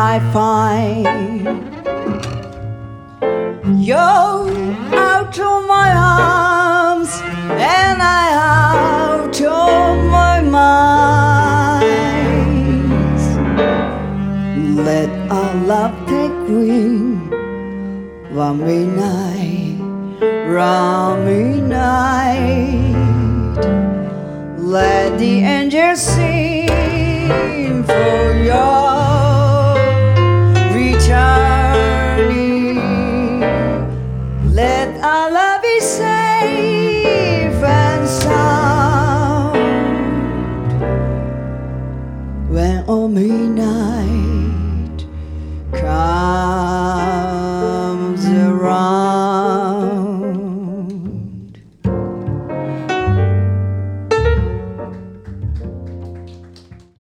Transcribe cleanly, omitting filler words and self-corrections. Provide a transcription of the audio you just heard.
I find you're out of my arms and I out of my mind. Let our love take wing one midnight, round midnight. Let the angels sing for your